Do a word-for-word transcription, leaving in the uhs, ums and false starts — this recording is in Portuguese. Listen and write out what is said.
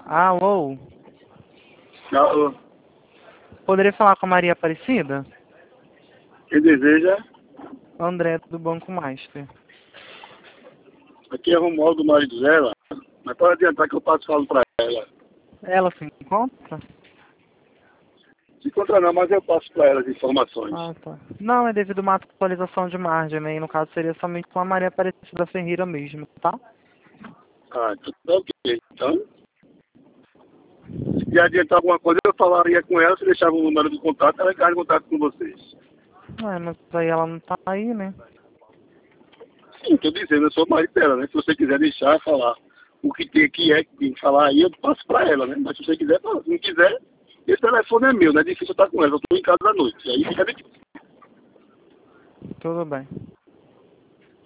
Alô? Alô? Poderia falar com a Maria Aparecida? Quem deseja? André, do Banco Master. Aqui é Romualdo, do marido dela. Mas pode adiantar que eu passo falo pra ela. Ela se encontra? Se encontra não, mas eu passo pra ela as informações. Ah, tá. Não, é devido a uma atualização de margem, né? E no caso seria somente com a Maria Aparecida Ferreira mesmo, tá? Ah, então tá ok. Então, se adiantar alguma coisa, eu falaria com ela, se deixava o número de contato, ela entra em contato com vocês. É, mas aí ela não tá aí, né? Sim, tô dizendo, eu sou o marido dela, né? Se você quiser deixar falar o que tem que é que tem que falar aí, eu passo pra ela, né? Mas se você quiser, fala. Se não quiser, esse telefone é meu, não é difícil eu estar com ela, eu tô em casa à noite. Aí fica difícil. Tudo bem.